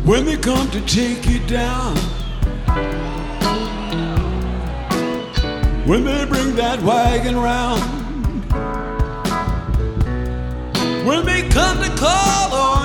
when they come to take you down, when they bring that wagon round, when they come to call on